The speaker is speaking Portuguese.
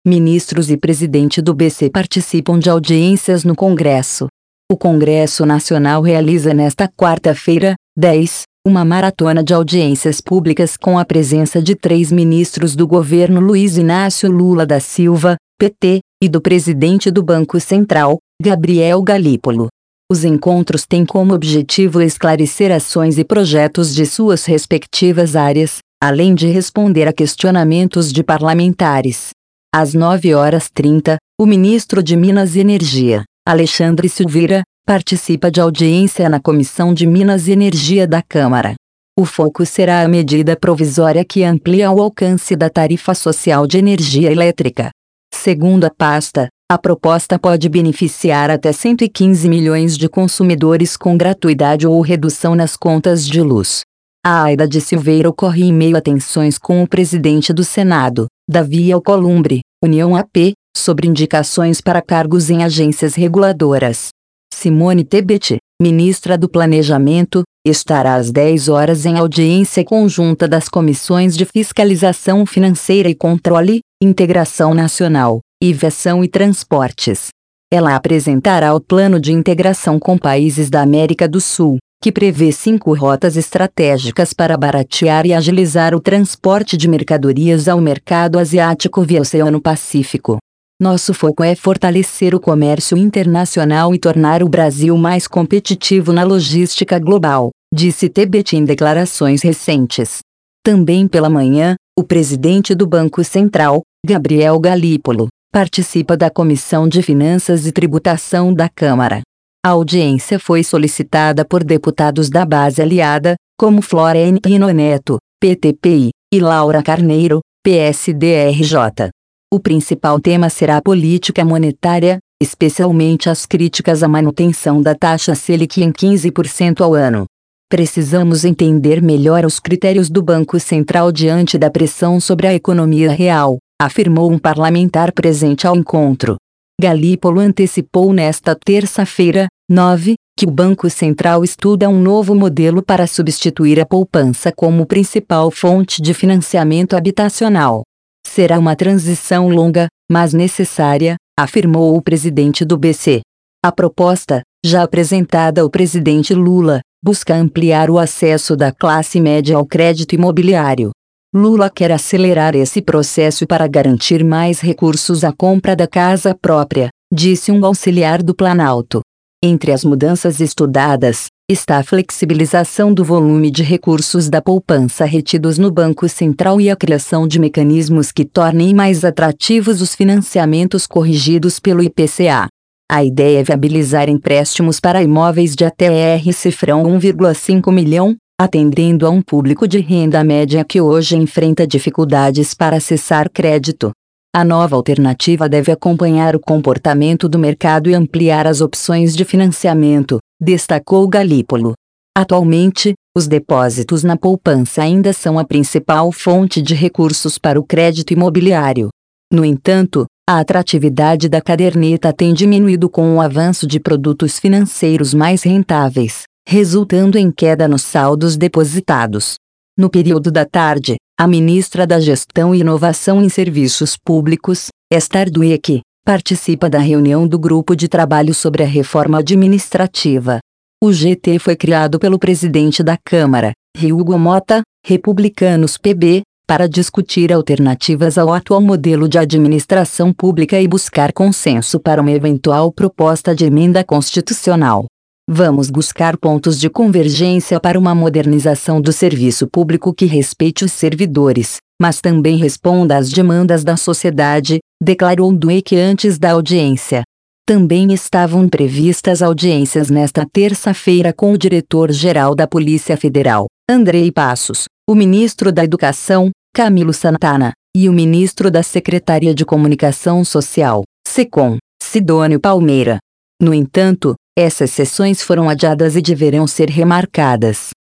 ministros e presidente do BC participam de audiências no Congresso. O Congresso Nacional realiza nesta quarta-feira, 10, uma maratona de audiências públicas com a presença de 3 ministros do governo Luiz Inácio Lula da Silva, PT, e do presidente do Banco Central, Gabriel Galípolo. Os encontros têm como objetivo esclarecer ações e projetos de suas respectivas áreas, além de responder a questionamentos de parlamentares. Às 9h30, o ministro de Minas e Energia, Alexandre Silveira, participa de audiência na Comissão de Minas e Energia da Câmara. O foco será a medida provisória que amplia o alcance da tarifa social de energia elétrica. Segundo a pasta, a proposta pode beneficiar até 115 milhões de consumidores com gratuidade ou redução nas contas de luz. A ida de Silveira ocorre em meio a tensões com o presidente do Senado, Davi Alcolumbre, União AP, sobre indicações para cargos em agências reguladoras. Simone Tebet, ministra do Planejamento, estará às 10 horas em audiência conjunta das comissões de Fiscalização Financeira e Controle, Integração Nacional, Aviação e Transportes. Ela apresentará o Plano de Integração com Países da América do Sul, que prevê 5 rotas estratégicas para baratear e agilizar o transporte de mercadorias ao mercado asiático via Oceano Pacífico. Nosso foco é fortalecer o comércio internacional e tornar o Brasil mais competitivo na logística global, disse Tebet em declarações recentes. Também pela manhã, o presidente do Banco Central, Gabriel Galípolo, participa da Comissão de Finanças e Tributação da Câmara. A audiência foi solicitada por deputados da base aliada, como Flora Henrino Neto, PTPI, e Laura Carneiro, PSDRJ. O principal tema será a política monetária, especialmente as críticas à manutenção da taxa Selic em 15% ao ano. Precisamos entender melhor os critérios do Banco Central diante da pressão sobre a economia real, afirmou um parlamentar presente ao encontro. Galípolo antecipou nesta terça-feira, 9, que o Banco Central estuda um novo modelo para substituir a poupança como principal fonte de financiamento habitacional. Será uma transição longa, mas necessária, afirmou o presidente do BC. A proposta, já apresentada ao presidente Lula, busca ampliar o acesso da classe média ao crédito imobiliário. Lula quer acelerar esse processo para garantir mais recursos à compra da casa própria, disse um auxiliar do Planalto. Entre as mudanças estudadas, está a flexibilização do volume de recursos da poupança retidos no Banco Central e a criação de mecanismos que tornem mais atrativos os financiamentos corrigidos pelo IPCA. A ideia é viabilizar empréstimos para imóveis de até cifrão 1,5 milhão, atendendo a um público de renda média que hoje enfrenta dificuldades para acessar crédito. A nova alternativa deve acompanhar o comportamento do mercado e ampliar as opções de financiamento, destacou Galípolo. Atualmente, os depósitos na poupança ainda são a principal fonte de recursos para o crédito imobiliário. No entanto, a atratividade da caderneta tem diminuído com o avanço de produtos financeiros mais rentáveis, resultando em queda nos saldos depositados. No período da tarde, a ministra da Gestão e Inovação em Serviços Públicos, Esther Dweck, participa da reunião do Grupo de Trabalho sobre a Reforma Administrativa. O GT foi criado pelo presidente da Câmara, Hugo Mota, Republicanos PB, para discutir alternativas ao atual modelo de administração pública e buscar consenso para uma eventual proposta de emenda constitucional. Vamos buscar pontos de convergência para uma modernização do serviço público que respeite os servidores, mas também responda às demandas da sociedade, declarou Dweck antes da audiência. Também estavam previstas audiências nesta terça-feira com o diretor-geral da Polícia Federal, Andrei Passos, o ministro da Educação, Camilo Santana, e o ministro da Secretaria de Comunicação Social, SECOM, Sidônio Palmeira. No entanto, essas sessões foram adiadas e deverão ser remarcadas.